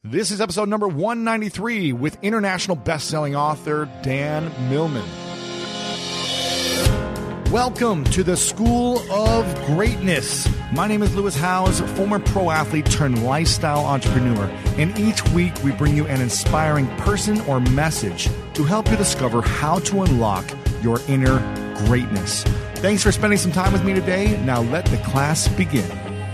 This is episode number 193 with international best-selling author Dan Millman. Welcome to the School of Greatness. My name is Lewis Howes, former pro athlete turned lifestyle entrepreneur, and each week we bring you an inspiring person or message to help you discover how to unlock your inner greatness. Thanks for spending some time with me today. Now let the class begin.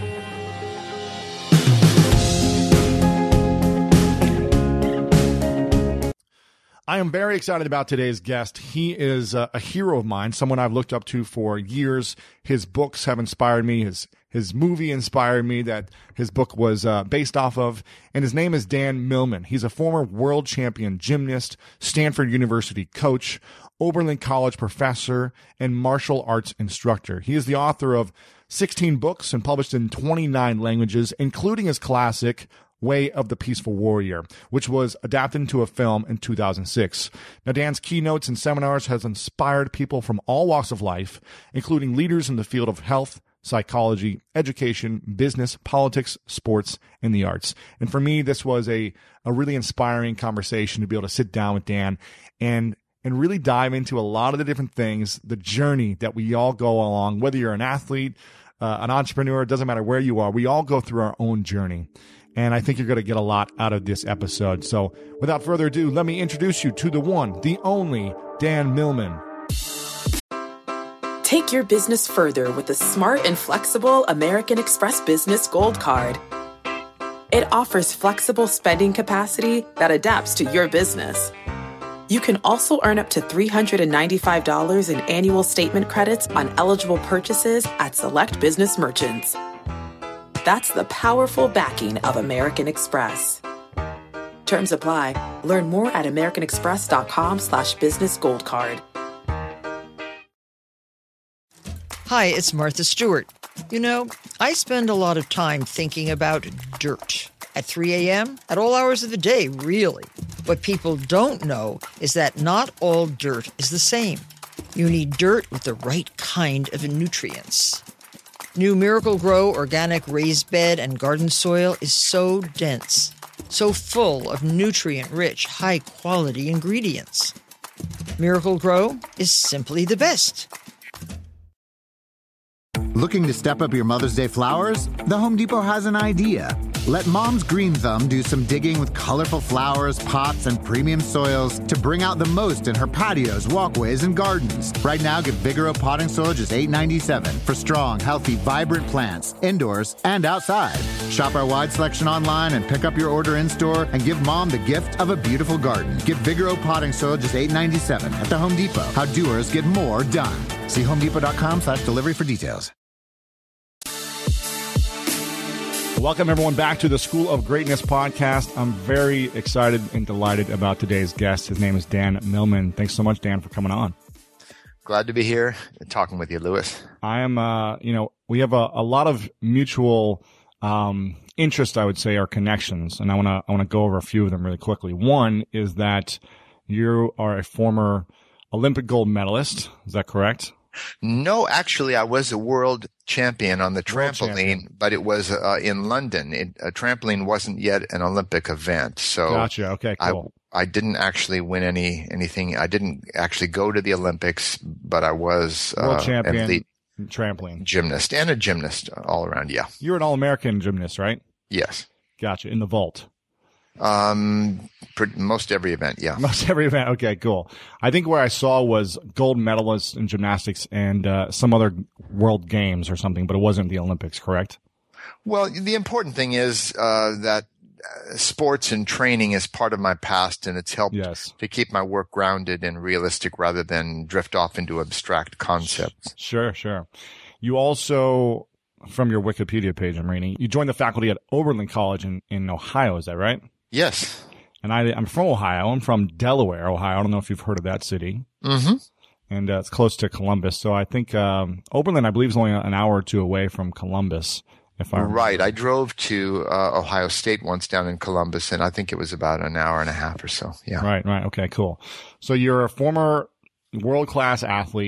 I am very excited about today's guest. He is a hero of mine, someone I've looked up to for years. His books have inspired me. His movie inspired me that his book was based off of. And his name is Dan Millman. He's a former world champion gymnast, Stanford University coach, Oberlin College professor, and martial arts instructor. He is the author of 16 books and published in 29 languages, including his classic, Way of the Peaceful Warrior, which was adapted into a film in 2006. Now, Dan's keynotes and seminars has inspired people from all walks of life, including leaders in the field of health, psychology, education, business, politics, sports, and the arts. And for me, this was a really inspiring conversation to be able to sit down with Dan and really dive into a lot of the different things, the journey that we all go along, whether you're an athlete, an entrepreneur, it doesn't matter where you are, we all go through our own journey. And I think you're going to get a lot out of this episode. So without further ado, let me introduce you to the one, the only, Dan Millman. Take your business further with the smart and flexible American Express Business Gold Card. It offers flexible spending capacity that adapts to your business. You can also earn up to $395 in annual statement credits on eligible purchases at select business merchants. That's the powerful backing of American Express. Terms apply. Learn more at americanexpress.com/business gold card. Hi, it's Martha Stewart. You know, I spend a lot of time thinking about dirt. At 3 a.m., at all hours of the day, really. What people don't know is that not all dirt is the same. You need dirt with the right kind of nutrients. New Miracle-Gro organic raised bed and garden soil is so dense, so full of nutrient-rich, high-quality ingredients. Miracle-Gro is simply the best. Looking to step up your Mother's Day flowers? The Home Depot has an idea. Let Mom's Green Thumb do some digging with colorful flowers, pots, and premium soils to bring out the most in her patios, walkways, and gardens. Right now, get Vigoro potting soil just $8.97 for strong, healthy, vibrant plants, indoors and outside. Shop our wide selection online and pick up your order in-store and give Mom the gift of a beautiful garden. Get Vigoro potting soil just $8.97 at the Home Depot. How doers get more done. See homedepot.com/delivery for details. Welcome, everyone, back to the School of Greatness podcast. I'm very excited and delighted about today's guest. His name is Dan Millman. Thanks so much, Dan, for coming on. Glad to be here and talking with you, Lewis. I am, we have a lot of mutual interest, I would say, or connections, and I want to go over a few of them really quickly. One is that you are a former Olympic gold medalist. Is that correct? No, actually, I was a world champion on the trampoline, but it was in London. Trampoline wasn't yet an Olympic event. So gotcha. Okay, cool. I didn't actually win anything. I didn't actually go to the Olympics, but I was world champion, trampoline gymnast and a gymnast all around. Yeah. You're an All-American gymnast, right? Yes. Gotcha. In the vault. Most every event, yeah. Most every event. Okay, cool. I think where I saw was gold medalists in gymnastics and some other world games or something, but it wasn't the Olympics, correct? Well, the important thing is that sports and training is part of my past, and it's helped to keep my work grounded and realistic rather than drift off into abstract concepts. Sure. You also, from your Wikipedia page I'm reading, you joined the faculty at Oberlin College in Ohio, is that right? Yes. And I'm from Ohio. I'm from Delaware, Ohio. I don't know if you've heard of that city. Mm-hmm. And it's close to Columbus. So I think Oberlin, I believe, is only an hour or two away from Columbus. Right. I drove to Ohio State once down in Columbus, and I think it was about an hour and a half or so. Yeah. Right. Okay, cool. So you're a former world-class athlete,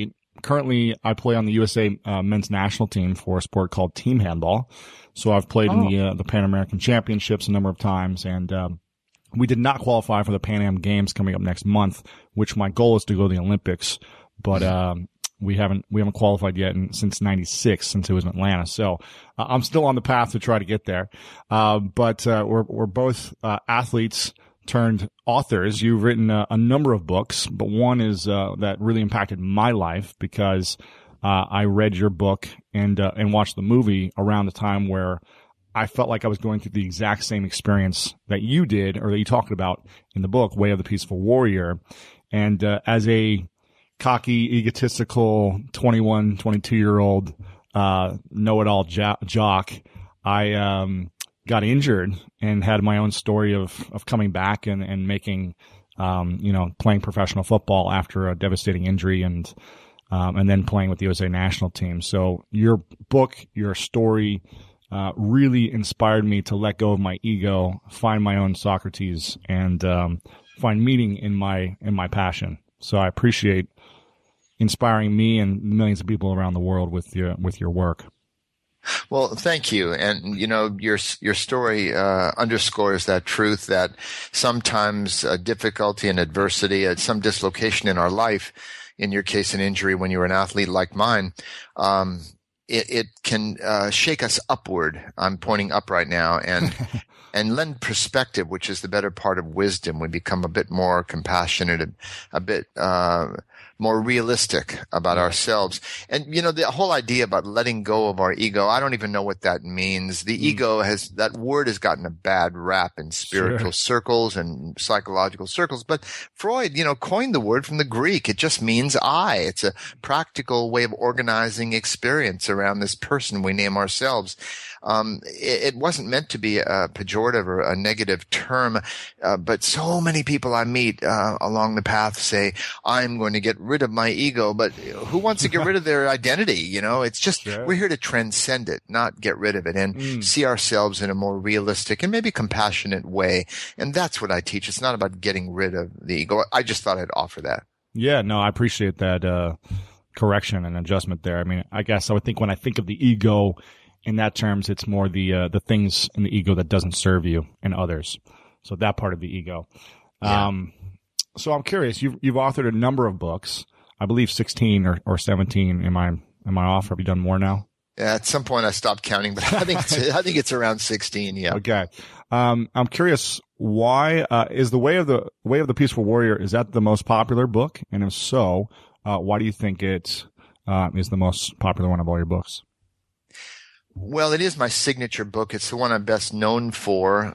currently I play on the USA men's national team for a sport called team handball. So I've played in the Pan American Championships a number of times, and we did not qualify for the Pan Am Games coming up next month, which my goal is to go to the Olympics, but we haven't qualified yet since '96, since it was in Atlanta. So I'm still on the path to try to get there. But we're both athletes turned authors. You've written a number of books, but one is that really impacted my life because I read your book and watched the movie around the time where I felt like I was going through the exact same experience that you did, or that you talked about in the book, Way of the Peaceful Warrior. And as a cocky, egotistical 21, 22-year-old know-it-all jock, I got injured and had my own story of coming back and making, playing professional football after a devastating injury and then playing with the USA national team. So your book, your story, really inspired me to let go of my ego, find my own Socrates, and find meaning in my passion. So I appreciate inspiring me and millions of people around the world with your work. Well, thank you. And, your story underscores that truth that sometimes difficulty and adversity, some dislocation in our life, in your case, an injury when you were an athlete like mine, it can shake us upward. I'm pointing up right now, and lend perspective, which is the better part of wisdom. We become a bit more compassionate, a bit more realistic about ourselves. And, the whole idea about letting go of our ego, I don't even know what that means. The ego that word has gotten a bad rap in spiritual circles and psychological circles. But Freud, coined the word from the Greek. It just means I. It's a practical way of organizing experience around this person we name ourselves. It wasn't meant to be a pejorative or a negative term, but so many people I meet along the path say, I'm going to get rid of my ego, but who wants to get rid of their identity? It's just, we're here to transcend it, not get rid of it, and see ourselves in a more realistic and maybe compassionate way. And that's what I teach. It's not about getting rid of the ego. I just thought I'd offer that. Yeah, no, I appreciate that correction and adjustment there. I mean, I guess I would think when I think of the ego in that terms, it's more the things in the ego that doesn't serve you and others. So that part of the ego. Yeah. So I'm curious. You've authored a number of books. I believe 16 or 17. Am I off? Have you done more now? Yeah, at some point I stopped counting, but I think it's around 16. Yeah. Okay. I'm curious. Why is the Way of the Peaceful Warrior? Is that the most popular book? And if so, why do you think it is the most popular one of all your books? Well, it is my signature book. It's the one I'm best known for.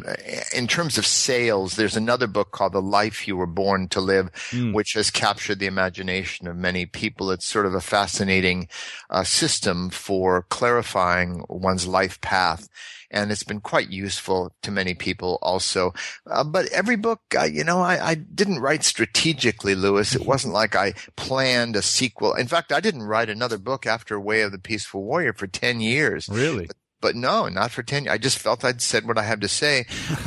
In terms of sales, there's another book called The Life You Were Born to Live, which has captured the imagination of many people. It's sort of a fascinating system for clarifying one's life path. And it's been quite useful to many people also. But every book, I didn't write strategically, Louis. It wasn't like I planned a sequel. In fact, I didn't write another book after Way of the Peaceful Warrior for 10 years. Really? But no, not for 10 years. I just felt I'd said what I had to say.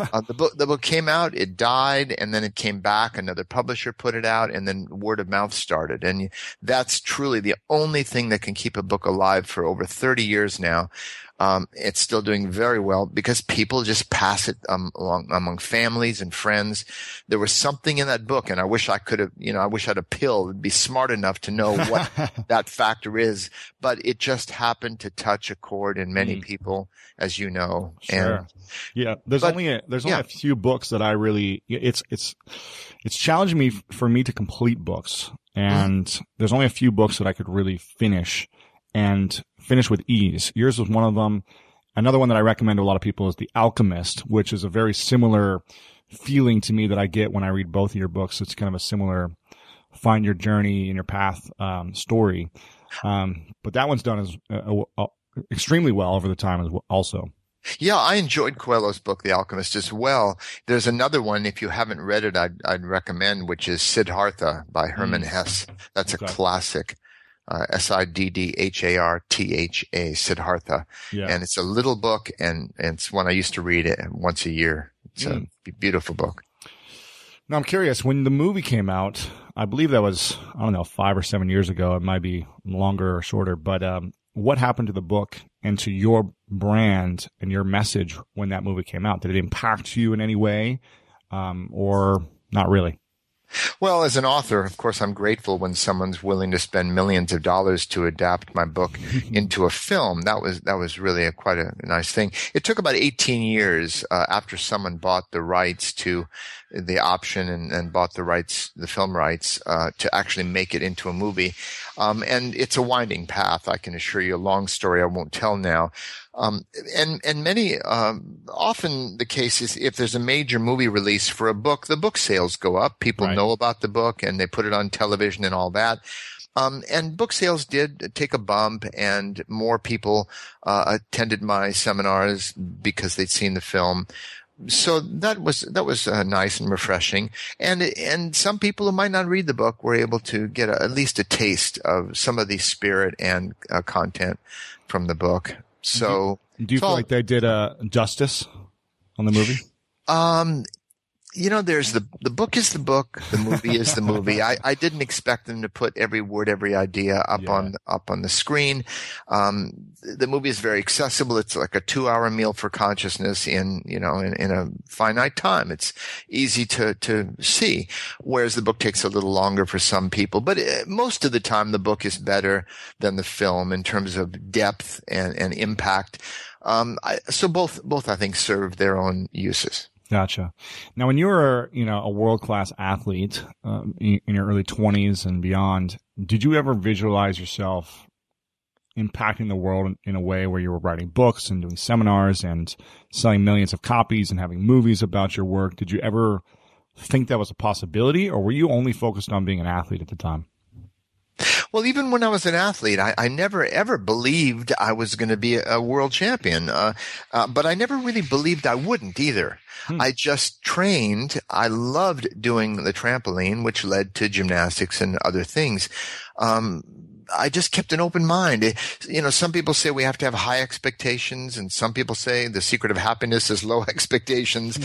The book came out, it died, and then it came back. Another publisher put it out, and then word of mouth started. And that's truly the only thing that can keep a book alive for over 30 years now. It's still doing very well because people just pass it along among families and friends. There was something in that book, and I wish I could have, I wish I had a pill that'd be smart enough to know what that factor is, but it just happened to touch a chord in many people, as you know. Sure. And, yeah, there's only a few books that I really, it's challenging me for me to complete books, and there's only a few books that I could really finish with ease. Yours was one of them. Another one that I recommend to a lot of people is The Alchemist, which is a very similar feeling to me that I get when I read both of your books. It's kind of a similar find your journey and your path story. But that one's done extremely well over the time also. Yeah, I enjoyed Coelho's book, The Alchemist, as well. There's another one, if you haven't read it, I'd recommend, which is Siddhartha by Hermann Hesse. That's a classic. Siddhartha, Siddhartha. Yeah. And it's a little book, and it's one I used to read it once a year. It's a beautiful book. Now, I'm curious, when the movie came out, I believe that was, I don't know, 5 or 7 years ago. It might be longer or shorter. But what happened to the book and to your brand and your message when that movie came out? Did it impact you in any way or not really? Well, as an author, of course, I'm grateful when someone's willing to spend millions of dollars to adapt my book into a film. That was really quite a nice thing. It took about 18 years after someone bought the rights to the option and bought the film rights, to actually make it into a movie. And it's a winding path, I can assure you. A long story I won't tell now. And many, often the case is if there's a major movie release for a book, the book sales go up. People know about the book and they put it on television and all that. And book sales did take a bump and more people, attended my seminars because they'd seen the film. So that was nice and refreshing. And some people who might not read the book were able to get at least a taste of some of the spirit and content from the book. So do you feel like they did justice on the movie? There's the book is the book, the movie is the movie. I didn't expect them to put every word, every idea up on the screen. The movie is very accessible. It's like a 2-hour meal for consciousness in a finite time. It's easy to see, whereas the book takes a little longer for some people. But most of the time, the book is better than the film in terms of depth and impact. So both I think serve their own uses. Gotcha. Now, when you were, a world-class athlete in your early 20s and beyond, did you ever visualize yourself impacting the world in a way where you were writing books and doing seminars and selling millions of copies and having movies about your work? Did you ever think that was a possibility, or were you only focused on being an athlete at the time? Well, even when I was an athlete, I never ever believed I was going to be a world champion. But I never really believed I wouldn't either. I just trained. I loved doing the trampoline, which led to gymnastics and other things. I just kept an open mind. Some people say we have to have high expectations, and some people say the secret of happiness is low expectations.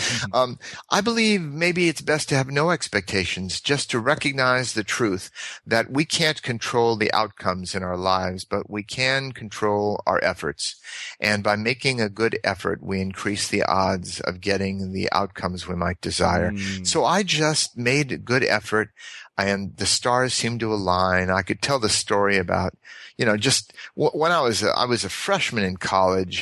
I believe maybe it's best to have no expectations, just to recognize the truth that we can't control the outcomes in our lives, but we can control our efforts. And by making a good effort, we increase the odds of getting the outcomes we might desire. So I just made a good effort. And the stars seemed to align. I could tell the story about, just when I was a freshman in college,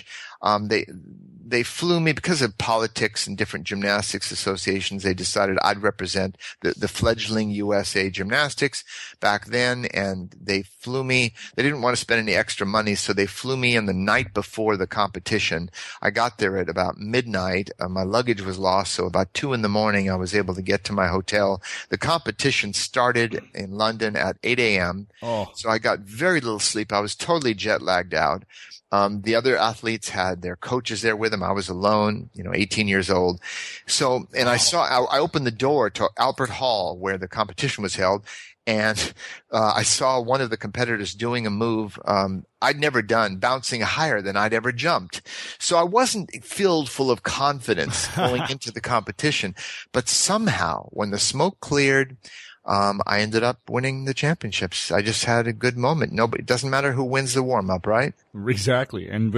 they flew me because of politics and different gymnastics associations. They decided I'd represent the fledgling USA gymnastics back then. And they flew me. They didn't want to spend any extra money. So they flew me in the night before the competition. I got there at about midnight. My luggage was lost. So about 2 a.m, I was able to get to my hotel. The competition started in London at 8 a.m. So I got very little sleep. I was totally jet lagged out. The other athletes had their coaches there with them. I was alone, 18 years old. So, and I opened the door to Albert Hall where the competition was held. And, I saw one of the competitors doing a move, I'd never done, bouncing higher than I'd ever jumped. So I wasn't filled full of confidence going into the competition, but somehow when the smoke cleared, I ended up winning the championships. I just had a good moment. It doesn't matter who wins the warm up, right? Exactly. And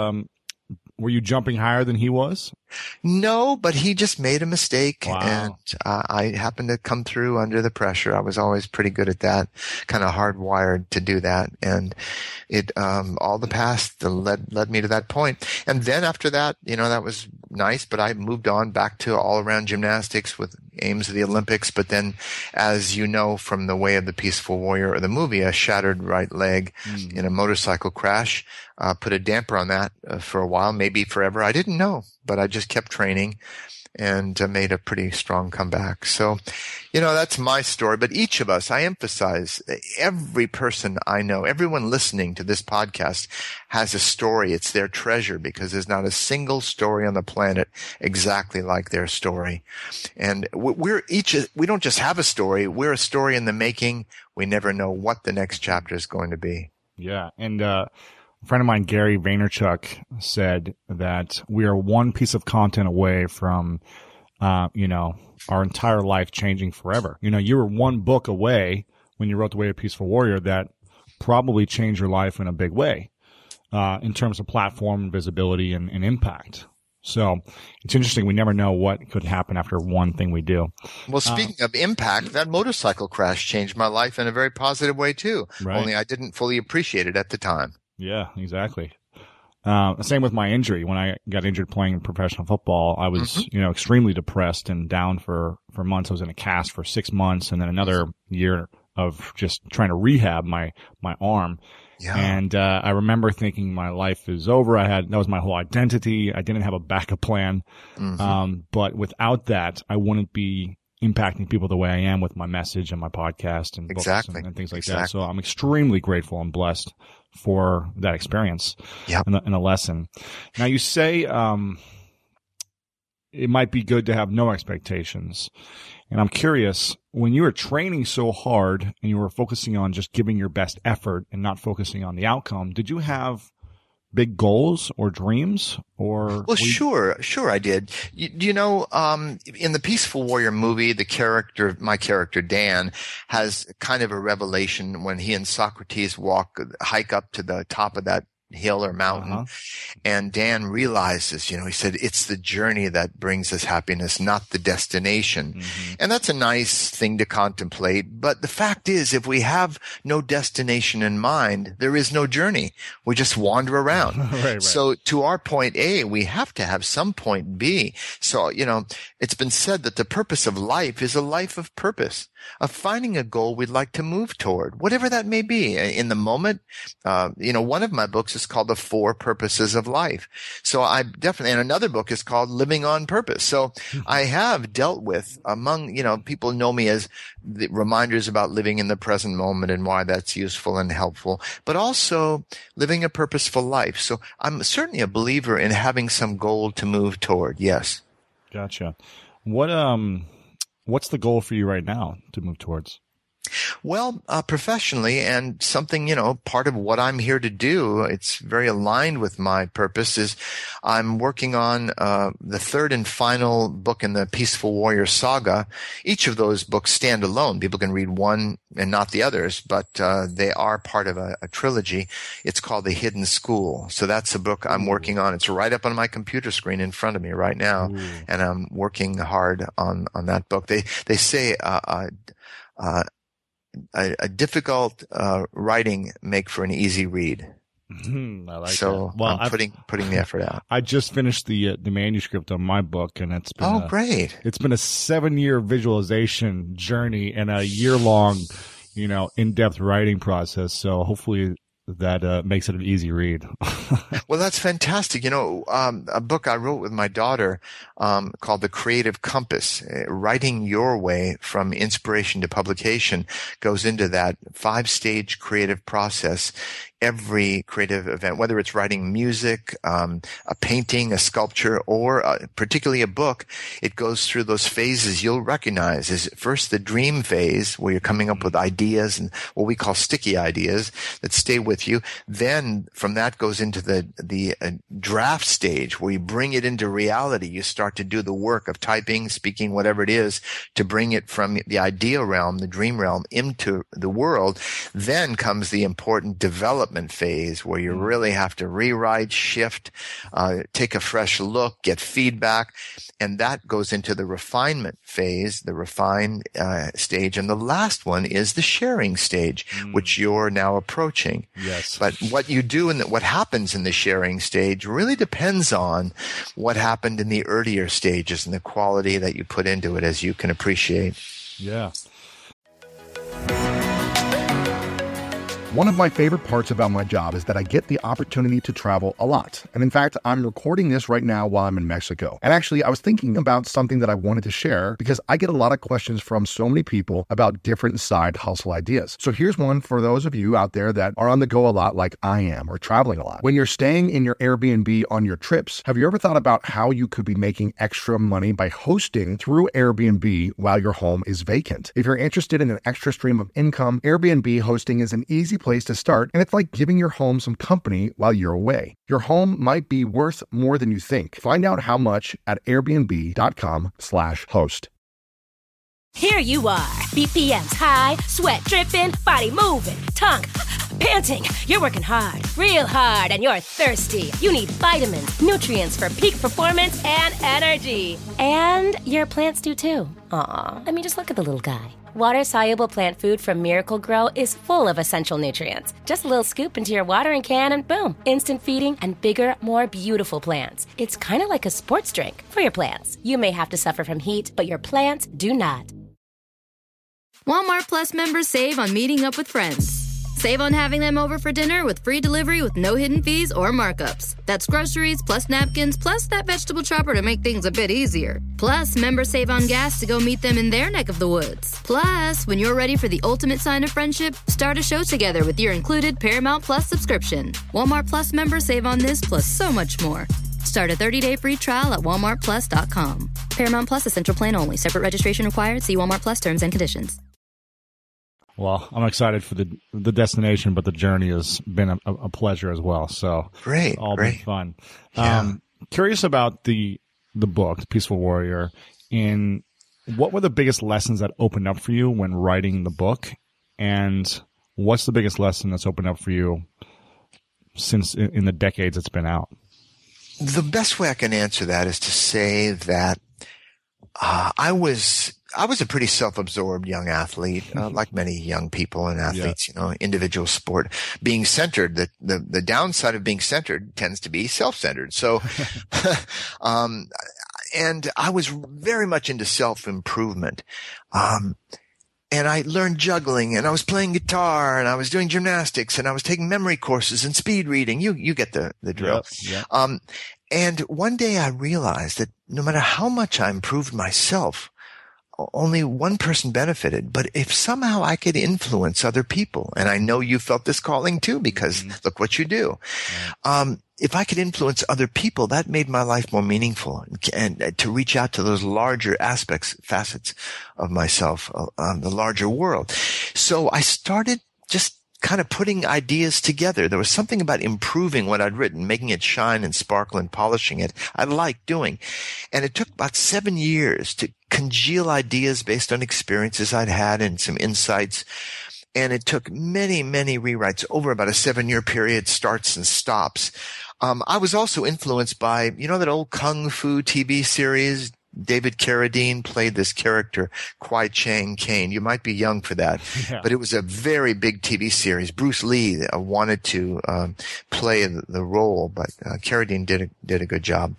were you jumping higher than he was? No, but he just made a mistake. Wow. And I happened to come through under the pressure. I was always pretty good at that, kind of hardwired to do that. And it, all the past led me to that point. And then after that, that was nice, but I moved on back to all around gymnastics with aims of the Olympics. But then, as you know, from The Way of the Peaceful Warrior or the movie, a shattered right leg in a motorcycle crash, put a damper on that for a while, maybe forever. I didn't know, but I just kept training and made a pretty strong comeback. So, that's my story. But each of us, I emphasize, every person I know, everyone listening to this podcast has a story. It's their treasure because there's not a single story on the planet exactly like their story. And we don't just have a story. We're a story in the making. We never know what the next chapter is going to be. Yeah. And, a friend of mine, Gary Vaynerchuk, said that we are one piece of content away from our entire life changing forever. You were one book away when you wrote The Way of a Peaceful Warrior that probably changed your life in a big way, in terms of platform visibility and impact. So it's interesting. We never know what could happen after one thing we do. Well, speaking of impact, that motorcycle crash changed my life in a very positive way too. Right. Only I didn't fully appreciate it at the time. Yeah, exactly. Same with my injury. When I got injured playing professional football, I was, extremely depressed and down for months. I was in a cast for 6 months and then another year of just trying to rehab my arm. Yeah. And I remember thinking my life is over. That was my whole identity. I didn't have a backup plan. Mm-hmm. But without that, I wouldn't be impacting people the way I am with my message and my podcast and books and things like that. So I'm extremely grateful and blessed for that experience and the lesson. Now you say it might be good to have no expectations. And I'm curious, when you were training so hard and you were focusing on just giving your best effort and not focusing on the outcome, did you have big goals or dreams? Or sure I did. In the Peaceful Warrior movie, my character Dan has kind of a revelation when he and Socrates hike up to the top of that hill or mountain. And Dan realizes, he said, it's the journey that brings us happiness, not the destination. Mm-hmm. And that's a nice thing to contemplate. But the fact is, if we have no destination in mind, there is no journey. We just wander around. Right. So to our point A, we have to have some point B. So, it's been said that the purpose of life is a life of purpose, of finding a goal we'd like to move toward, whatever that may be. In the moment, one of my books is called The 4 Purposes of Life. So and another book is called Living on Purpose. So I have dealt with people know me as the reminders about living in the present moment and why that's useful and helpful, but also living a purposeful life. So I'm certainly a believer in having some goal to move toward. Yes. Gotcha. What's the goal for you right now to move towards? Well, professionally, and something, part of what I'm here to do, it's very aligned with my purpose, is I'm working on the third and final book in the Peaceful Warrior saga. Each of those books stand alone. People can read one and not the others, but they are part of a trilogy. It's called The Hidden School. So that's a book I'm working on. It's right up on my computer screen in front of me right now. Ooh. And I'm working hard on that book. They say a difficult writing make for an easy read. I like so that. Well, I'm putting the effort out. I just finished the manuscript on my book, and it's been great. It's been a 7-year visualization journey and a year-long, in-depth writing process. So hopefully that makes it an easy read. Well, that's fantastic. A book I wrote with my daughter called The Creative Compass, Writing Your Way from Inspiration to Publication, goes into that 5-stage creative process. Every creative event, whether it's writing music, a painting, a sculpture, or particularly a book, it goes through those phases you'll recognize. Is first the dream phase, where you're coming up with ideas and what we call sticky ideas that stay with you. Then from that goes into the draft stage, where you bring it into reality. You start to do the work of typing, speaking, whatever it is, to bring it from the idea realm, the dream realm, into the world. Then comes the important development phase, where you really have to rewrite, shift, take a fresh look, get feedback, and that goes into the refinement phase, the refined stage, and the last one is the sharing stage, which you're now approaching. Yes. But what you do and what happens in the sharing stage really depends on what happened in the earlier stages and the quality that you put into it, as you can appreciate. Yeah. One of my favorite parts about my job is that I get the opportunity to travel a lot. And in fact, I'm recording this right now while I'm in Mexico. And actually, I was thinking about something that I wanted to share because I get a lot of questions from so many people about different side hustle ideas. So here's one for those of you out there that are on the go a lot like I am, or traveling a lot. When you're staying in your Airbnb on your trips, have you ever thought about how you could be making extra money by hosting through Airbnb while your home is vacant? If you're interested in an extra stream of income, Airbnb hosting is an easy place to start, and it's like giving your home some company while you're away. Your home might be worth more than you think. Find out how much at airbnb.com/host. Here you are, BPMs high, sweat dripping, body moving, tongue panting. You're working hard, real hard, and you're thirsty. You need vitamins, nutrients for peak performance and energy. And your plants do too. Aw, I mean, just look at the little guy. Water-soluble plant food from Miracle Grow is full of essential nutrients. Just a little scoop into your watering can and boom, instant feeding and bigger, more beautiful plants. It's kind of like a sports drink for your plants. You may have to suffer from heat, but your plants do not. Walmart Plus members save on meeting up with friends. Save on having them over for dinner with free delivery with no hidden fees or markups. That's groceries, plus napkins, plus that vegetable chopper to make things a bit easier. Plus, members save on gas to go meet them in their neck of the woods. Plus, when you're ready for the ultimate sign of friendship, start a show together with your included Paramount Plus subscription. Walmart Plus members save on this plus so much more. Start a 30-day free trial at walmartplus.com. Paramount Plus Essential Plan only. Separate registration required. See Walmart Plus terms and conditions. Well, I'm excited for the destination, but the journey has been a pleasure as well. So great, been fun. Yeah. Curious about the book, Peaceful Warrior, and what were the biggest lessons that opened up for you when writing the book, and what's the biggest lesson that's opened up for you since in the decades it's been out? The best way I can answer that is to say that I was a pretty self-absorbed young athlete, like many young people and athletes, individual sport. Being centered, the downside of being centered tends to be self-centered. So, and I was very much into self-improvement. And I learned juggling, and I was playing guitar, and I was doing gymnastics, and I was taking memory courses and speed reading. You get the drill. Yep. And one day I realized that no matter how much I improved myself, only one person benefited. But if somehow I could influence other people, and I know you felt this calling too, because look what you do. If I could influence other people, that made my life more meaningful, and to reach out to those larger facets of myself, the larger world. So I started just kind of putting ideas together. There was something about improving what I'd written, making it shine and sparkle and polishing it. I liked doing. And it took about 7 years to congeal ideas based on experiences I'd had and some insights. And it took many, many rewrites over about a 7-year period, starts and stops. I was also influenced by, that old Kung Fu TV series. David Carradine played this character, Kwai Chang Caine. You might be young for that, but it was a very big TV series. Bruce Lee wanted to play the role, but Carradine did a good job.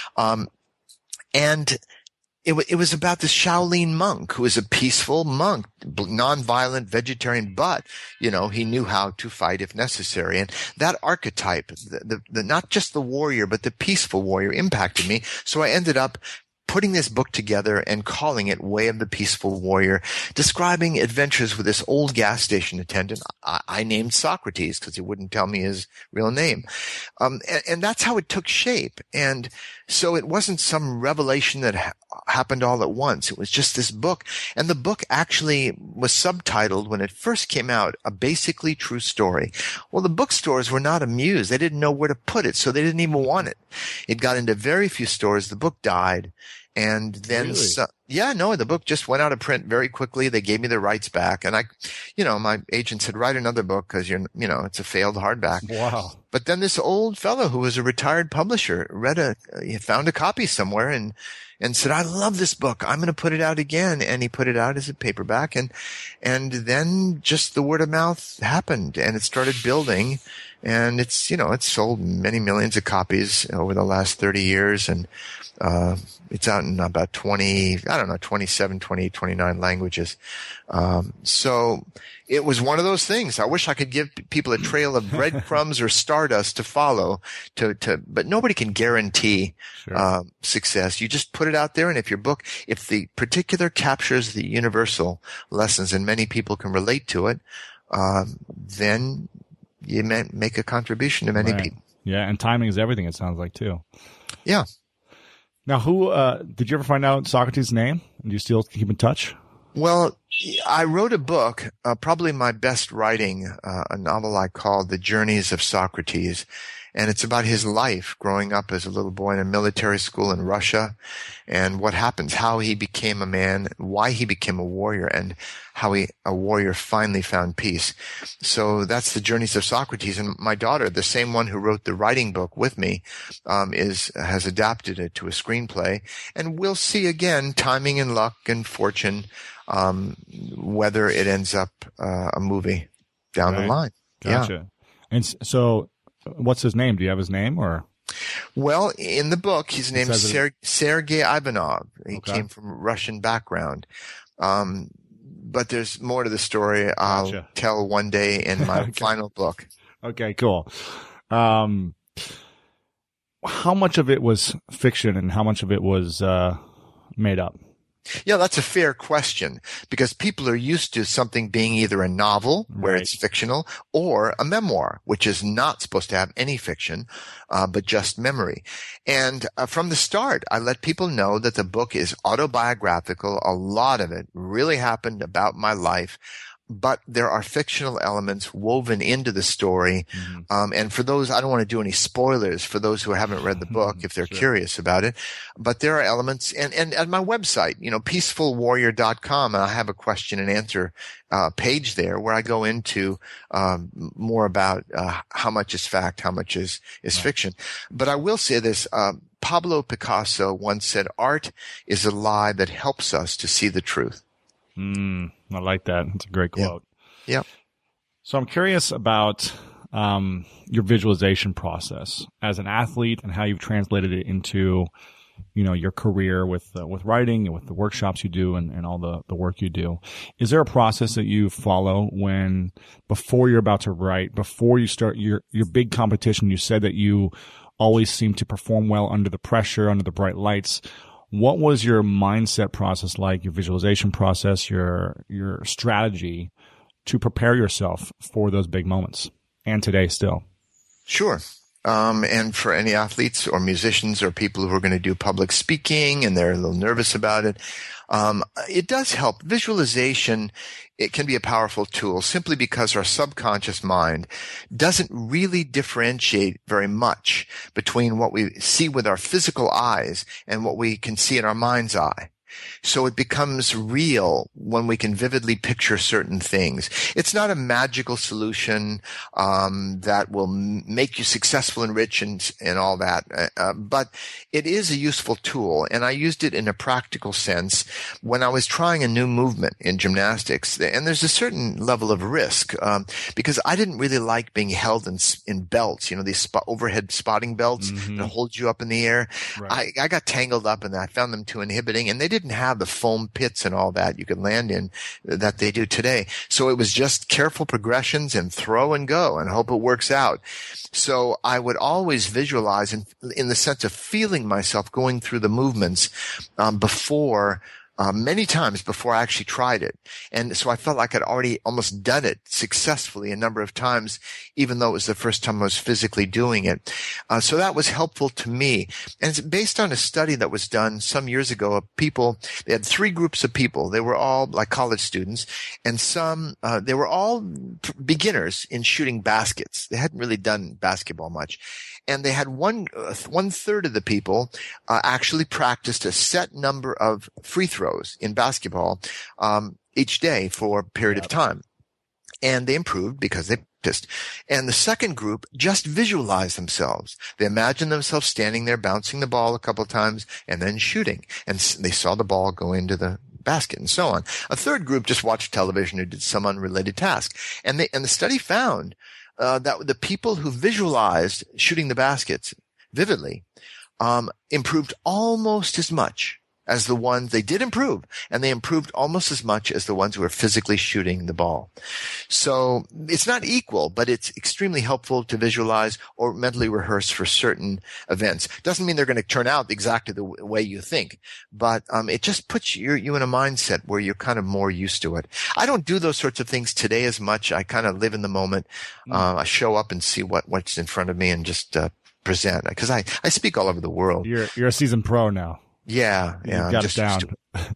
And it was about this Shaolin monk who was a peaceful monk, nonviolent vegetarian, but, he knew how to fight if necessary. And that archetype, the not just the warrior, but the peaceful warrior impacted me. So I ended up putting this book together and calling it Way of the Peaceful Warrior, describing adventures with this old gas station attendant I named Socrates because he wouldn't tell me his real name. And that's how it took shape. And so it wasn't some revelation that happened all at once. It was just this book. And the book actually was subtitled when it first came out, A Basically True Story. Well, the bookstores were not amused. They didn't know where to put it, so they didn't even want it. It got into very few stores. The book died. And then, really? The book just went out of print very quickly. They gave me the rights back. And my agent said, write another book because it's a failed hardback. Wow. But then this old fellow who was a retired publisher he found a copy somewhere and said, I love this book. I'm going to put it out again. And he put it out as a paperback. And then just the word of mouth happened and it started building. And it's sold many millions of copies over the last 30 years. And it's out in about 27, 28, 29 languages. So it was one of those things. I wish I could give people a trail of breadcrumbs or stardust to follow but nobody can guarantee success. You just put it out there. And if the particular captures the universal lessons and many people can relate to it, then you make a contribution to many people. Yeah. And timing is everything, it sounds like too. Yeah. Now, who did you ever find out Socrates' name? Do you still keep in touch? Well, I wrote a book, probably my best writing, a novel I called The Journeys of Socrates. And it's about his life growing up as a little boy in a military school in Russia and what happens, how he became a man, why he became a warrior, and how a warrior finally found peace. So that's The Journeys of Socrates. And my daughter, the same one who wrote the writing book with me, has adapted it to a screenplay. And we'll see again, timing and luck and fortune, whether it ends up a movie down the line. Gotcha. Yeah. And so what's his name? Do you have his name or? Well, in the book, his name is Sergei Ivanov. He came from a Russian background. But there's more to the story I'll tell one day in my final book. Okay, cool. How much of it was fiction and how much of it was made up? Yeah, that's a fair question because people are used to something being either a novel where it's fictional or a memoir, which is not supposed to have any fiction, but just memory. And from the start, I let people know that the book is autobiographical. A lot of it really happened about my life. But there are fictional elements woven into the story. And for those, I don't want to do any spoilers for those who haven't read the book if they're curious about it. But there are elements, and at my website, peacefulwarrior.com, and I have a question and answer page there where I go into more about how much is fact, how much is fiction. But I will say this, Pablo Picasso once said, art is a lie that helps us to see the truth. I like that. It's a great quote. Yeah. So I'm curious about your visualization process as an athlete and how you've translated it into, your career with writing and with the workshops you do and all the work you do. Is there a process that you follow before you're about to write, before you start your big competition? You said that you always seem to perform well under the pressure, under the bright lights. What was your mindset process like, your visualization process, your strategy to prepare yourself for those big moments and today still? Sure. And for any athletes or musicians or people who are going to do public speaking and they're a little nervous about it, it does help. Visualization, it can be a powerful tool simply because our subconscious mind doesn't really differentiate very much between what we see with our physical eyes and what we can see in our mind's eye. So it becomes real when we can vividly picture certain things. It's not a magical solution that will make you successful and rich and all that, but it is a useful tool. And I used it in a practical sense when I was trying a new movement in gymnastics. And there's a certain level of risk because I didn't really like being held in belts, these overhead spotting belts that hold you up in the air. Right. I got tangled up in that. I found them too inhibiting, and they didn't have the foam pits and all that you could land in that they do today. So it was just careful progressions and throw and go and hope it works out. So I would always visualize in the sense of feeling myself going through the movements many times before I actually tried it. And so I felt like I'd already almost done it successfully a number of times, even though it was the first time I was physically doing it. So that was helpful to me. And it's based on a study that was done some years ago of people. They had 3 groups of people. They were all like college students, and they were all beginners in shooting baskets. They hadn't really done basketball much. And they had one third of the people actually practiced a set number of free throws in basketball each day for a period of time. And they improved because they practiced. And the second group just visualized themselves. They imagined themselves standing there, bouncing the ball a couple of times, and then shooting. And they saw the ball go into the basket and so on. A third group just watched television or did some unrelated task. And the study found that the people who visualized shooting the baskets vividly improved almost as much as the ones they did improve, and they improved almost as much as the ones who were physically shooting the ball. So it's not equal, but it's extremely helpful to visualize or mentally rehearse for certain events. Doesn't mean they're going to turn out exactly the way you think, but it just puts you in a mindset where you're kind of more used to it. I don't do those sorts of things today as much. I kind of live in the moment. I show up and see what's in front of me and just present, because I speak all over the world. You're a seasoned pro now. Yeah. You got it down.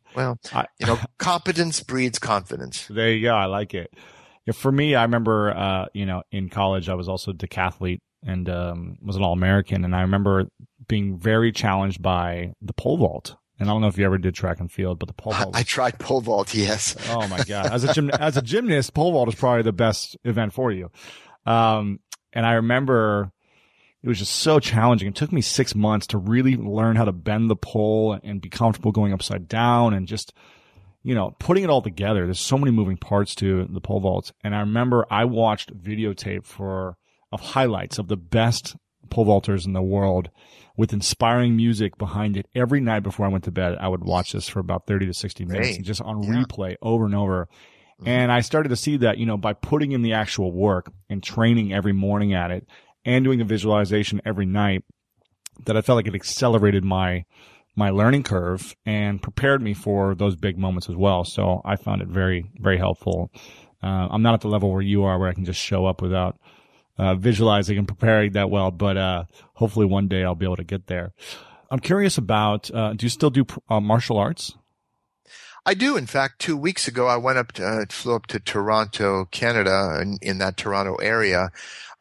Well, competence breeds confidence. There you go. I like it. Yeah, for me, I remember, in college, I was also a decathlete and was an All-American. And I remember being very challenged by the pole vault. And I don't know if you ever did track and field, but the pole vault. I tried pole vault, yes. Oh, my God. As a gymnast, pole vault is probably the best event for you. And I remember it was just so challenging. It took me 6 months to really learn how to bend the pole and be comfortable going upside down and just, putting it all together. There's so many moving parts to the pole vaults. And I remember I watched videotape of highlights of the best pole vaulters in the world with inspiring music behind it. Every night before I went to bed, I would watch this for about 30 to 60 minutes and just on replay over and over. And I started to see that, by putting in the actual work and training every morning at it and doing the visualization every night, that I felt like it accelerated my learning curve and prepared me for those big moments as well. So I found it very, very helpful. I'm not at the level where you are, where I can just show up without visualizing and preparing that well, but hopefully one day I'll be able to get there. I'm curious about, do you still do martial arts? I do. In fact, 2 weeks ago, I flew up to Toronto, Canada, in that Toronto area.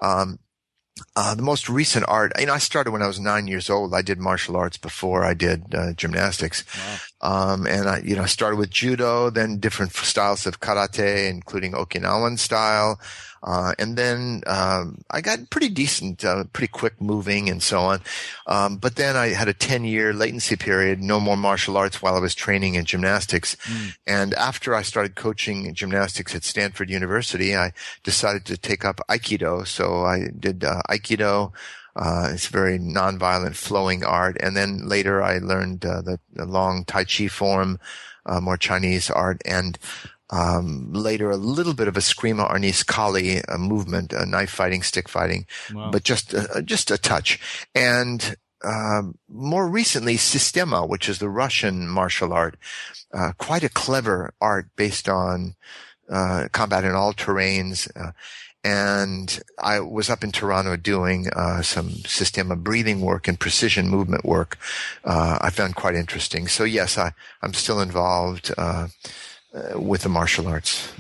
The most recent art, I started when I was 9 years old. I did martial arts before I did gymnastics. Wow. And I started with judo, then different styles of karate, including Okinawan style. And then I got pretty decent, pretty quick moving and so on. But then I had a 10-year latency period, no more martial arts while I was training in gymnastics. And after I started coaching gymnastics at Stanford University, I decided to take up Aikido. So I did Aikido. It's a very nonviolent flowing art. And then later I learned the long Tai Chi form, more Chinese art, and later a little bit of Eskrima Arnis Kali movement, knife fighting, stick fighting, wow. But just a touch. And more recently, Sistema, which is the Russian martial art, quite a clever art based on combat in all terrains. And I was up in Toronto doing some Sistema breathing work and precision movement work. I found quite interesting. So yes, I'm still involved with the martial arts.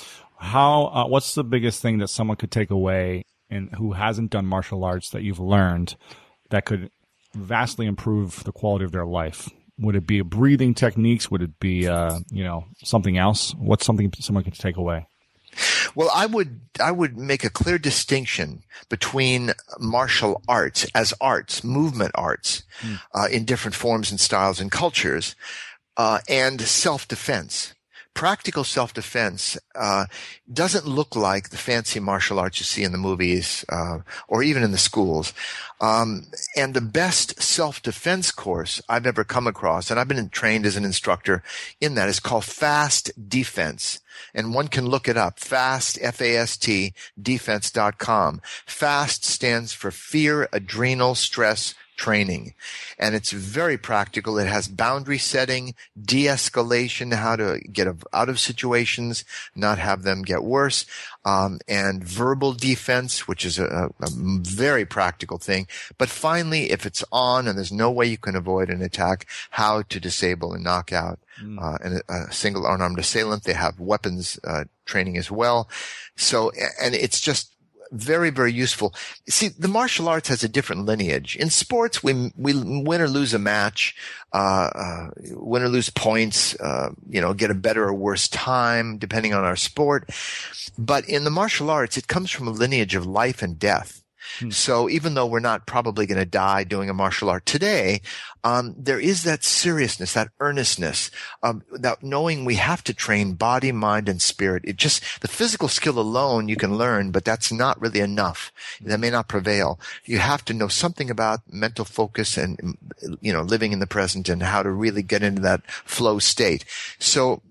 What's the biggest thing that someone could take away and who hasn't done martial arts that you've learned that could vastly improve the quality of their life? Would it be breathing techniques? Would it be, something else? What's something someone could take away? Well, I would make a clear distinction between martial arts as arts, movement arts, in different forms and styles and cultures, and self-defense. Practical self-defense doesn't look like the fancy martial arts you see in the movies or even in the schools. And the best self-defense course I've ever come across, and I've been trained as an instructor in that, is called FAST Defense. And one can look it up, FAST, F-A-S-T, defense.com. FAST stands for Fear, Adrenal, Stress, Training. And it's very practical. It has boundary setting, de-escalation, how to get out of situations, not have them get worse, and verbal defense, which is a very practical thing. But finally, if it's on and there's no way you can avoid an attack, how to disable and knock out a single unarmed assailant. They have weapons training as well. So, and it's just very, very useful. See, the martial arts has a different lineage. In sports, we win or lose a match, win or lose points, get a better or worse time, depending on our sport. But in the martial arts, it comes from a lineage of life and death. So even though we're not probably going to die doing a martial art today, there is that seriousness, that earnestness, that knowing we have to train body, mind, and spirit. The physical skill alone you can learn, but that's not really enough. That may not prevail. You have to know something about mental focus and, living in the present and how to really get into that flow state. So,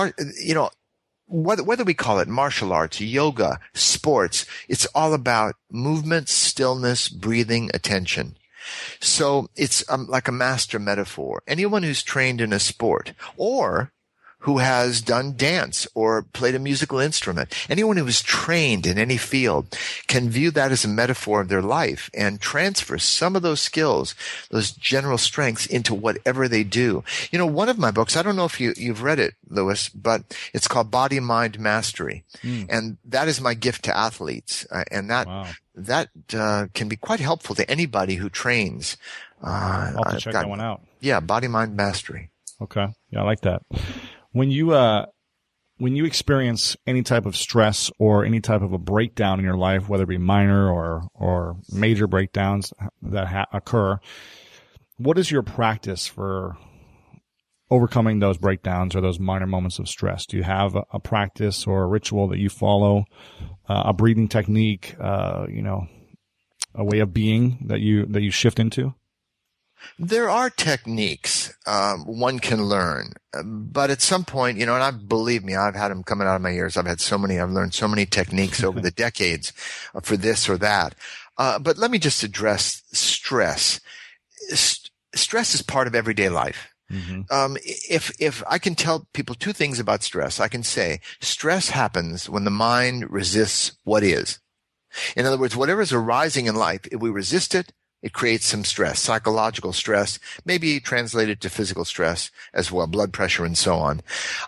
whether we call it martial arts, yoga, sports, it's all about movement, stillness, breathing, attention. So it's like a master metaphor. Anyone who's trained in a sport or who has done dance or played a musical instrument. Anyone who is trained in any field can view that as a metaphor of their life and transfer some of those skills, those general strengths, into whatever they do. One of my books, I don't know if you've read it, Lewis, but it's called Body, Mind, Mastery. And that is my gift to athletes. And that can be quite helpful to anybody who trains. I'll have to check that one out. Yeah, Body, Mind, Mastery. Okay. Yeah, I like that. When you experience any type of stress or any type of a breakdown in your life, whether it be minor or major breakdowns that occur, what is your practice for overcoming those breakdowns or those minor moments of stress? Do you have a practice or a ritual that you follow, a breathing technique, a way of being that you shift into? There are techniques one can learn, but at some point, and believe me, I've had them coming out of my ears. I've learned so many techniques over the decades for this or that. But let me just address stress. Stress is part of everyday life. Mm-hmm. If I can tell people two things about stress, I can say stress happens when the mind resists what is. In other words, whatever is arising in life, if we resist it, it creates some stress, psychological stress, maybe translated to physical stress as well, blood pressure and so on.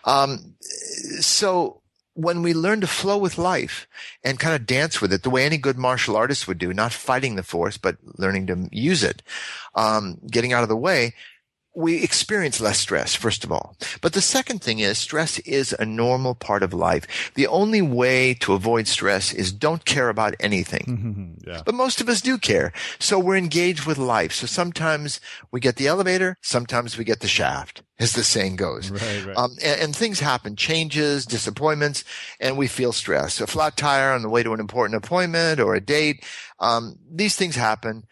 So when we learn to flow with life and kind of dance with it the way any good martial artist would do, not fighting the force, but learning to use it, getting out of the way, we experience less stress, first of all. But the second thing is stress is a normal part of life. The only way to avoid stress is don't care about anything. Yeah. But most of us do care. So we're engaged with life. So sometimes we get the elevator, sometimes we get the shaft, as the saying goes. Right. And things happen, changes, disappointments, and we feel stress. A flat tire on the way to an important appointment or a date. These things happen.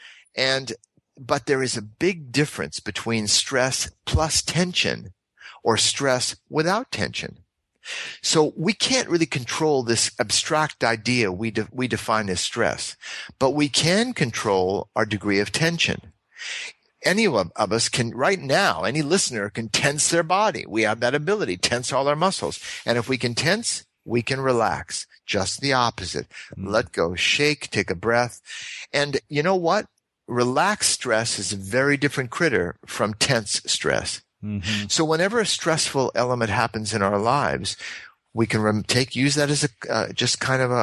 But there is a big difference between stress plus tension or stress without tension. So we can't really control this abstract idea we define as stress, but we can control our degree of tension. Any of us can right now, any listener can tense their body. We have that ability, tense all our muscles. And if we can tense, we can relax. Just the opposite. Let go, shake, take a breath. And you know what? Relaxed stress is a very different critter from tense stress. Mm-hmm. So whenever a stressful element happens in our lives, we can use that as just kind of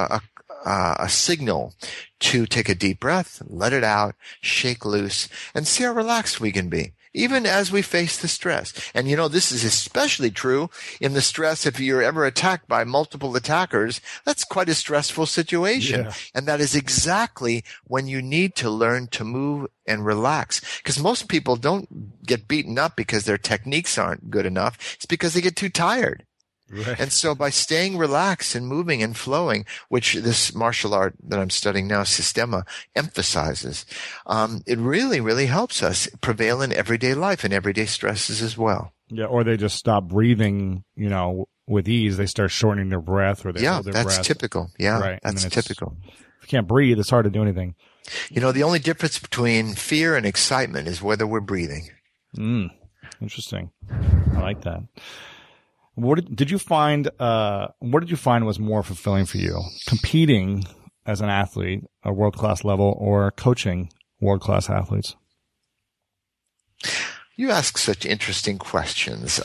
a signal to take a deep breath, let it out, shake loose, and see how relaxed we can be, even as we face the stress. And this is especially true in the stress if you're ever attacked by multiple attackers. That's quite a stressful situation. Yeah. And that is exactly when you need to learn to move and relax. Because most people don't get beaten up because their techniques aren't good enough. It's because they get too tired. Right. And so by staying relaxed and moving and flowing, which this martial art that I'm studying now, Sistema, emphasizes, it really, really helps us prevail in everyday life and everyday stresses as well. Yeah, or they just stop breathing, with ease. They start shortening their breath or they hold their breath. Yeah, that's typical. Yeah, right. That's typical. If you can't breathe, it's hard to do anything. The only difference between fear and excitement is whether we're breathing. Interesting. I like that. What did you find was more fulfilling for you? Competing as an athlete at world-class level or coaching world-class athletes? You ask such interesting questions.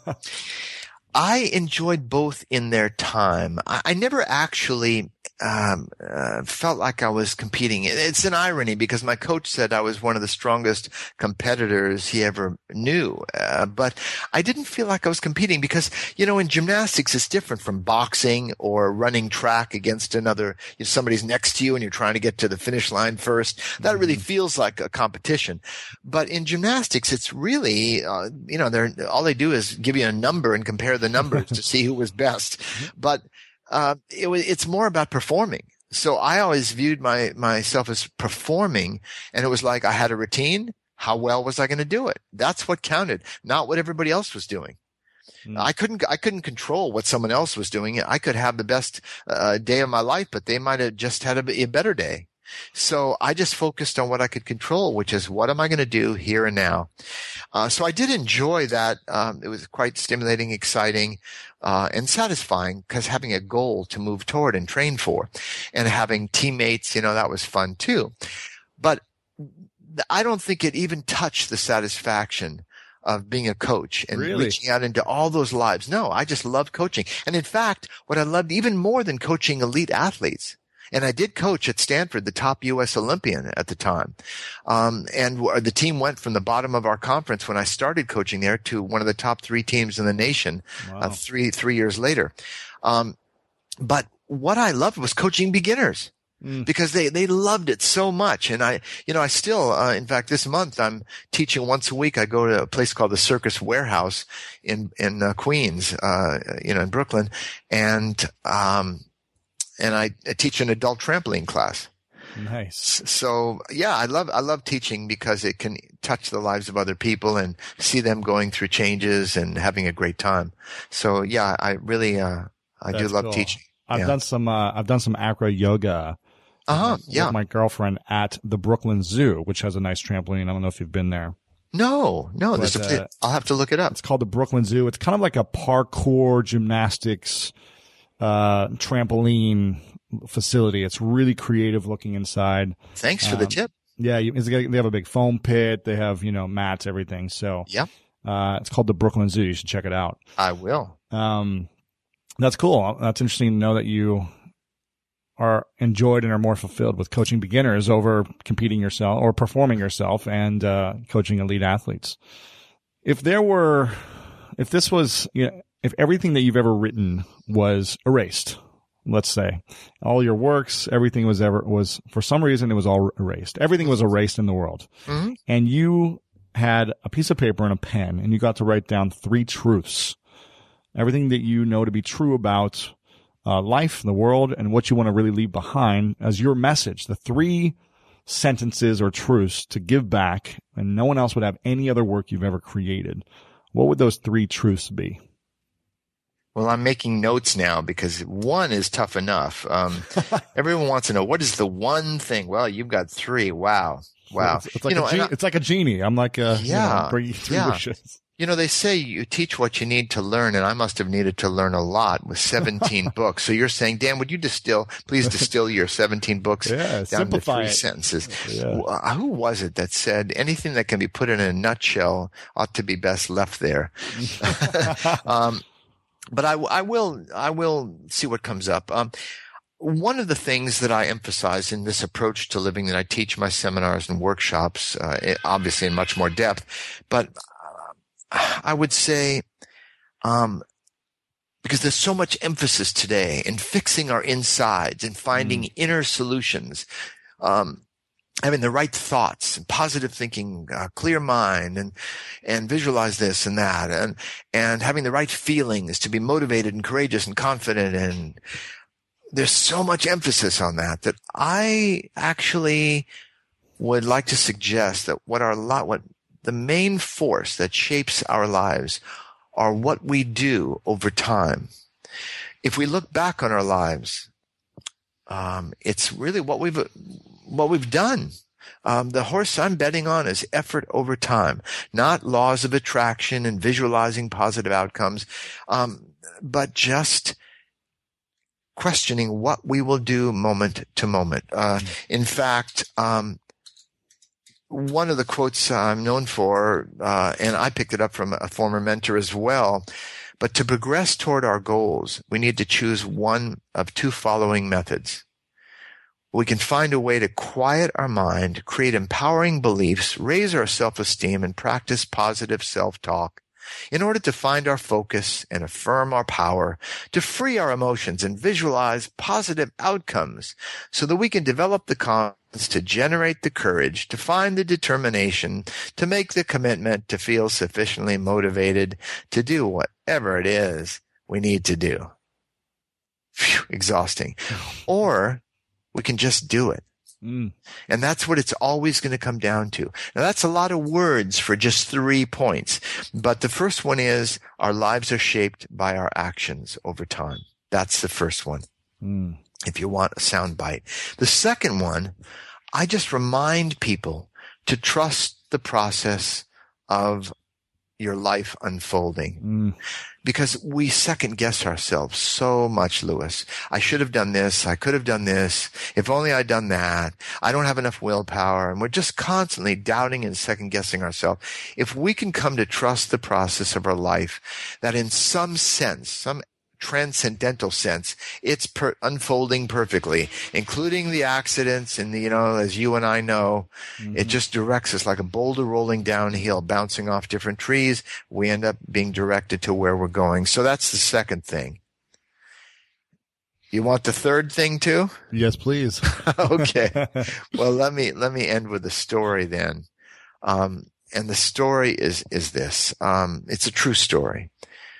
I enjoyed both in their time. I never actually felt like I was competing. It's an irony because my coach said I was one of the strongest competitors he ever knew. But I didn't feel like I was competing because, in gymnastics, it's different from boxing or running track against another. Somebody's next to you and you're trying to get to the finish line first. That really feels like a competition. But in gymnastics, it's really, all they do is give you a number and compare the numbers to see who was best. But it's more about performing. So I always viewed myself as performing, and it was like I had a routine. How well was I going to do it? That's what counted, not what everybody else was doing. I couldn't control what someone else was doing. I could have the best day of my life, but they might have just had a better day. So I just focused on what I could control, which is what am I going to do here and now? So I did enjoy that. It was quite stimulating, exciting, and satisfying because having a goal to move toward and train for and having teammates, that was fun too. But I don't think it even touched the satisfaction of being a coach and reaching out into all those lives. No, I just loved coaching. And in fact, what I loved even more than coaching elite athletes, and I did coach at Stanford, the top U.S. Olympian at the time. And the team went from the bottom of our conference when I started coaching there to one of the top 3 teams in the nation, three years later. But what I loved was coaching beginners. Because they loved it so much. And I still, in fact, this month I'm teaching once a week. I go to a place called the Circus Warehouse in Queens, in Brooklyn. And I teach an adult trampoline class. Nice. So yeah, I love teaching because it can touch the lives of other people and see them going through changes and having a great time. So yeah, I really, I do love teaching. I've done some acro yoga. With my girlfriend at the Brooklyn Zoo, which has a nice trampoline. I don't know if you've been there. No. I'll have to look it up. It's called the Brooklyn Zoo. It's kind of like a parkour gymnastics, trampoline facility. It's really creative looking inside. Thanks for the tip. Yeah. They have a big foam pit. They have, mats, everything. So yeah. It's called the Brooklyn Zoo. You should check it out. I will. That's cool. That's interesting to know that you are enjoyed and are more fulfilled with coaching beginners over competing yourself or performing yourself and coaching elite athletes. If everything that you've ever written was erased, let's say all your works, everything was for some reason it was all erased. Everything was erased in the world. Mm-hmm. And you had a piece of paper and a pen and you got to write down 3 truths. Everything that you know to be true about life, the world, and what you want to really leave behind as your message. The 3 sentences or truths to give back, and no one else would have any other work you've ever created. What would those 3 truths be? Well, I'm making notes now because 1 is tough enough. Everyone wants to know, what is the one thing? Well, you've got 3. Wow. It's like it's like a genie. I'm like, bring you 3 wishes. They say you teach what you need to learn, and I must have needed to learn a lot with 17 books. So you're saying, Dan, would you please distill your 17 books down to 3 sentences? Yeah. Who was it that said anything that can be put in a nutshell ought to be best left there? But I will see what comes up. One of the things that I emphasize in this approach to living that I teach my seminars and workshops, obviously in much more depth, but I would say, because there's so much emphasis today in fixing our insides and finding inner solutions, having the right thoughts and positive thinking, clear mind and visualize this and that and having the right feelings to be motivated and courageous and confident. And there's so much emphasis on that I actually would like to suggest that what the main force that shapes our lives are what we do over time. If we look back on our lives, it's really what we've done. The horse I'm betting on is effort over time, not laws of attraction and visualizing positive outcomes, but just questioning what we will do moment to moment. In fact, one of the quotes I'm known for, and I picked it up from a former mentor as well, but to progress toward our goals, we need to choose one of 2 following methods. We can find a way to quiet our mind, create empowering beliefs, raise our self-esteem, and practice positive self-talk in order to find our focus and affirm our power, to free our emotions and visualize positive outcomes so that we can develop the confidence to generate the courage, to find the determination, to make the commitment, to feel sufficiently motivated to do whatever it is we need to do. Phew, exhausting. Or we can just do it. And that's what it's always going to come down to. Now, that's a lot of words for just 3 points. But the first one is our lives are shaped by our actions over time. That's the first one. if you want a sound bite. The second one, I just remind people to trust the process of your life unfolding. Because we second guess ourselves so much, Lewis. I should have done this. I could have done this. If only I'd done that. I don't have enough willpower. And we're just constantly doubting and second guessing ourselves. If we can come to trust the process of our life, that in some sense, some transcendental sense, it's unfolding perfectly, including the accidents and the, as you and I know, it just directs us like a boulder rolling downhill, bouncing off different trees. We end up being directed to where we're going. So that's the second thing. You want the third thing too? Yes, please. Okay. Well, let me end with a story then. And the story is this. It's a true story.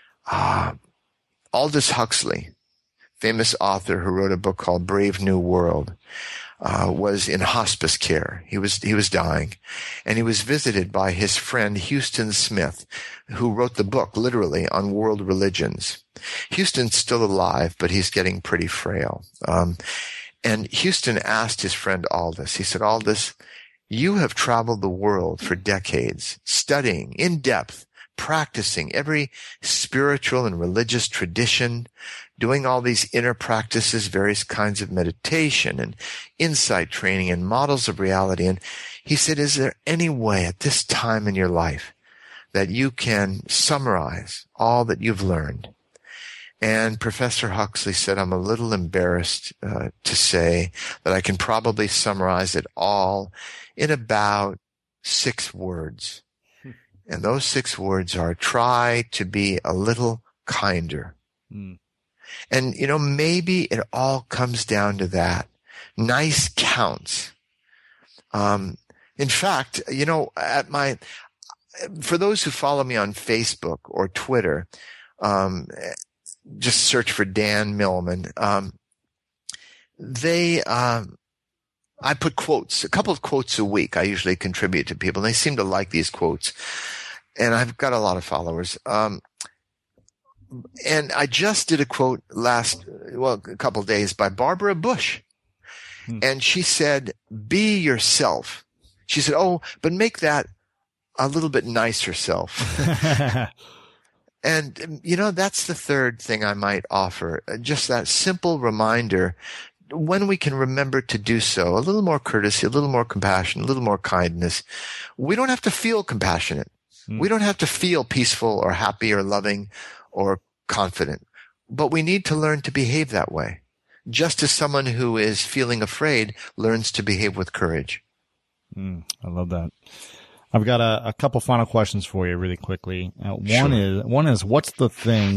Aldous Huxley, famous author who wrote a book called Brave New World, was in hospice care. He was dying, and he was visited by his friend Huston Smith, who wrote the book literally on world religions. Huston's still alive, but he's getting pretty frail. And Huston asked his friend Aldous, he said, Aldous, you have traveled the world for decades, studying in depth, practicing every spiritual and religious tradition, doing all these inner practices, various kinds of meditation and insight training and models of reality. And he said, is there any way at this time in your life that you can summarize all that you've learned? And Professor Huxley said, I'm a little embarrassed to say that I can probably summarize it all in about 6 words. And those 6 words are, try to be a little kinder. And, maybe it all comes down to that. Nice counts. In fact, for those who follow me on Facebook or Twitter, just search for Dan Millman. I put quotes, a couple of quotes a week. I usually contribute to people, and they seem to like these quotes. And I've got a lot of followers. And I just did a quote a couple of days by Barbara Bush. And she said, be yourself. She said, but make that a little bit nicer self. And, that's the third thing I might offer. Just that simple reminder, when we can remember to do so, a little more courtesy, a little more compassion, a little more kindness. We don't have to feel compassionate. We don't have to feel peaceful or happy or loving or confident, but we need to learn to behave that way, just as someone who is feeling afraid learns to behave with courage. I love that. I've got a couple final questions for you really quickly. One is, what's the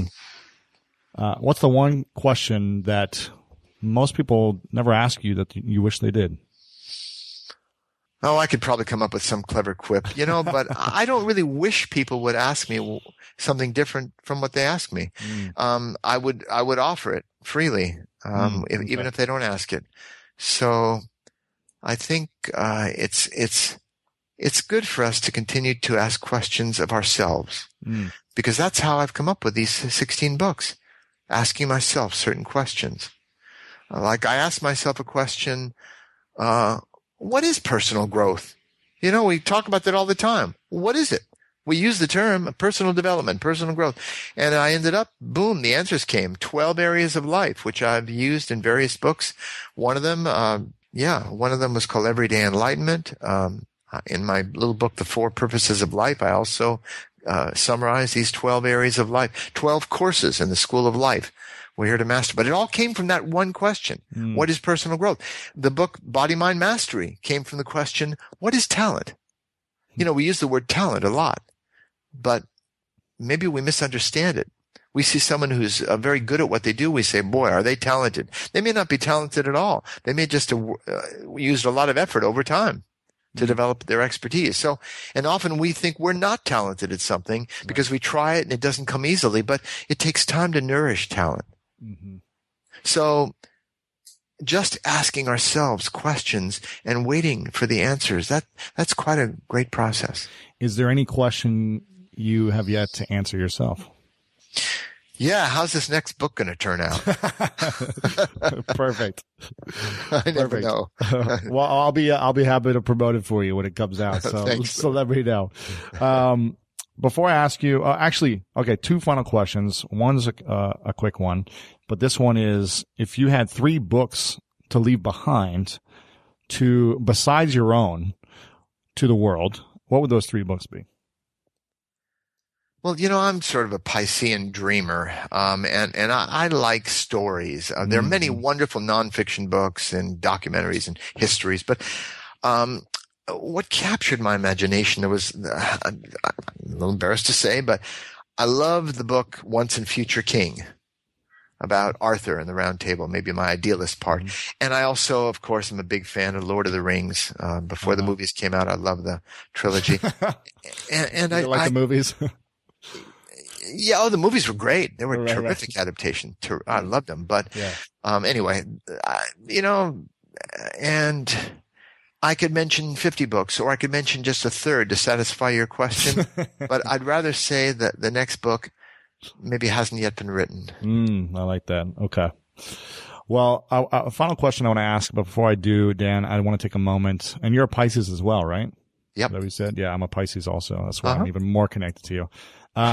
one question that most people never ask you that you wish they did? Oh, I could probably come up with some clever quip, but I don't really wish people would ask me something different from what they ask me. I would offer it freely, even if they don't ask it. So I think, it's good for us to continue to ask questions of ourselves, because that's how I've come up with these 16 books, asking myself certain questions. Like I asked myself a question, what is personal growth? We talk about that all the time. What is it? We use the term personal development, personal growth. And I ended up, boom, the answers came. 12 areas of life, which I've used in various books. One of them was called Everyday Enlightenment. In my little book, The 4 Purposes of Life, I also summarize these 12 areas of life, 12 courses in the School of Life. We're here to master. But it all came from that one question. What is personal growth? The book Body, Mind, Mastery came from the question, what is talent? We use the word talent a lot, but maybe we misunderstand it. We see someone who's very good at what they do. We say, boy, are they talented? They may not be talented at all. They may just used a lot of effort over time to develop their expertise. So, and often we think we're not talented at something because we try it and it doesn't come easily, but it takes time to nourish talent. So just asking ourselves questions and waiting for the answers, that's quite a great process. Is there any question you have yet to answer yourself? Yeah, how's this next book going to turn out? Perfect. I never know. Well, I'll be happy to promote it for you when it comes out. So let me know. Before I ask you, okay, 2 final questions. One's a quick one, but this one is: if you had 3 books to leave behind, besides your own, to the world, what would those 3 books be? Well, I'm sort of a Piscean dreamer, and I like stories. There are many wonderful nonfiction books and documentaries and histories, but what captured my imagination, I'm a little embarrassed to say, but I love the book Once and Future King, about Arthur and the Round Table, maybe my idealist part. And I also, of course, am a big fan of Lord of the Rings. Before the movies came out, I love the trilogy. and I like the movies. Yeah, the movies were great. They were terrific adaptation. I loved them. But anyway, and I could mention 50 books, or I could mention just a third to satisfy your question. But I'd rather say that the next book maybe hasn't yet been written. I like that. Okay. Well, a final question I want to ask, but before I do, Dan, I want to take a moment. And you're a Pisces as well, right? Yep. That we said? Yeah, I'm a Pisces also. That's why I'm even more connected to you.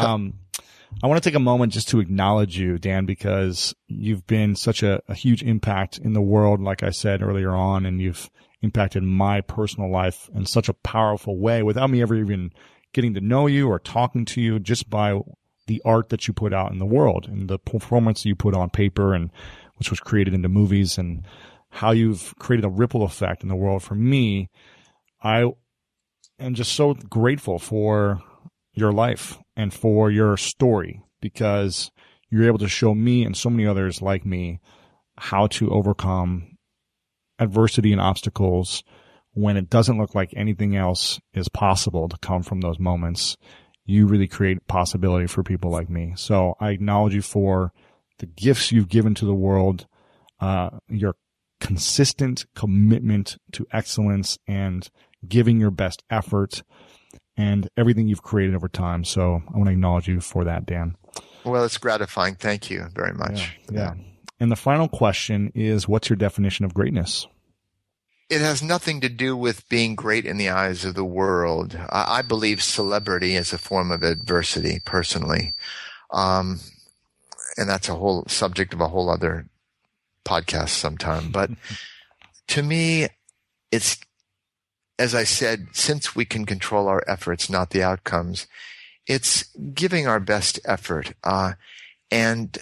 I want to take a moment just to acknowledge you, Dan, because you've been such a huge impact in the world, like I said earlier on, and you've impacted my personal life in such a powerful way without me ever even getting to know you or talking to you, just by the art that you put out in the world and the performance you put on paper, and which was created into movies, and how you've created a ripple effect in the world. For me, I am just so grateful for your life and for your story, because you're able to show me and so many others like me how to overcome adversity and obstacles when it doesn't look like anything else is possible to come from those moments. You really create possibility for people like me. So I acknowledge you for the gifts you've given to the world, your consistent commitment to excellence and giving your best effort, and everything you've created over time. So I want to acknowledge you for that, Dan. Well, it's gratifying. Thank you very much. Yeah. And the final question is, what's your definition of greatness? It has nothing to do with being great in the eyes of the world. I believe celebrity is a form of adversity, personally. And that's a whole subject of a whole other podcast sometime. But to me, it's, as I said, since we can control our efforts, not the outcomes, it's giving our best effort. And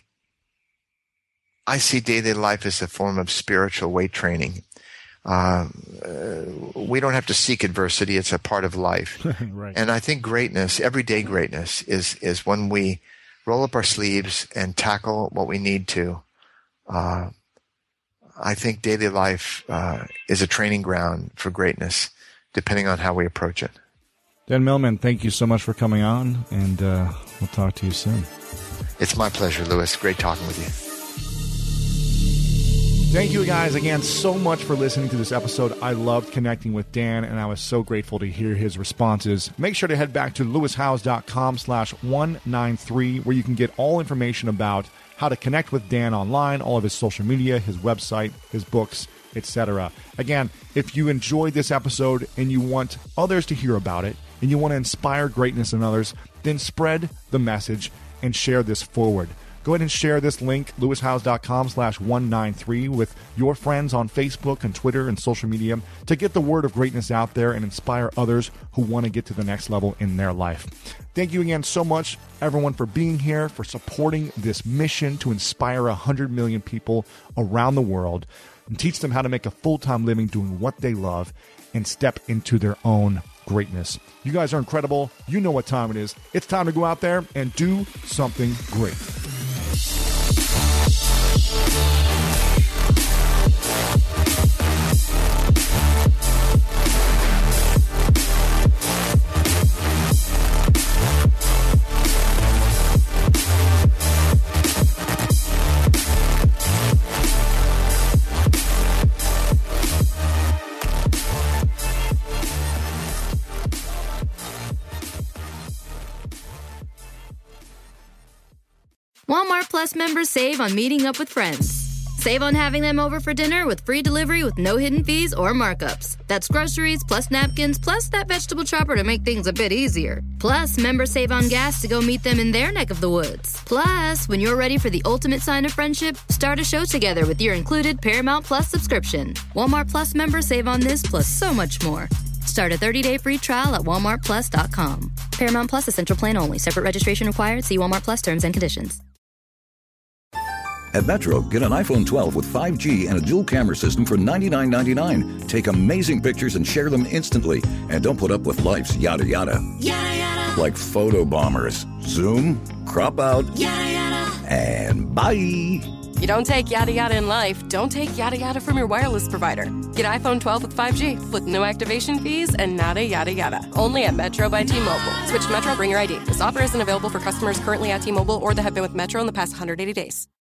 I see daily life as a form of spiritual weight training. We don't have to seek adversity. It's a part of life. Right. And I think greatness, everyday greatness, is when we roll up our sleeves and tackle what we need to. I think daily life is a training ground for greatness, depending on how we approach it. Dan Millman, thank you so much for coming on, and we'll talk to you soon. It's my pleasure, Louis. Great talking with you. Thank you guys again so much for listening to this episode. I loved connecting with Dan, and I was so grateful to hear his responses. Make sure to head back to louishowes.com/193, where you can get all information about how to connect with Dan online, all of his social media, his website, his books, etc. Again, if you enjoyed this episode and you want others to hear about it, and you want to inspire greatness in others, then spread the message and share this forward. Go ahead and share this link, louishowes.com/193, with your friends on Facebook and Twitter and social media to get the word of greatness out there and inspire others who want to get to the next level in their life. Thank you again so much, everyone, for being here, for supporting this mission to inspire 100 million people around the world and teach them how to make a full-time living doing what they love and step into their own greatness. You guys are incredible. You know what time it is. It's time to go out there and do something great. Walmart Walmart Plus members save on meeting up with friends. Save on having them over for dinner with free delivery with no hidden fees or markups. That's groceries plus napkins plus that vegetable chopper to make things a bit easier. Plus, members save on gas to go meet them in their neck of the woods. Plus, when you're ready for the ultimate sign of friendship, start a show together with your included Paramount Plus subscription. Walmart Plus members save on this plus so much more. Start a 30-day free trial at walmartplus.com. Paramount Plus Essential Plan only. Separate registration required. See Walmart Plus terms and conditions. At Metro, get an iPhone 12 with 5G and a dual camera system for $99.99. Take amazing pictures and share them instantly. And don't put up with life's yada yada. Yada yada. Like photo bombers. Zoom, crop out, yada yada. And bye. You don't take yada yada in life, don't take yada yada from your wireless provider. Get iPhone 12 with 5G with no activation fees and nada yada yada. Only at Metro by T-Mobile. Switch to Metro, bring your ID. This offer isn't available for customers currently at T-Mobile or that have been with Metro in the past 180 days.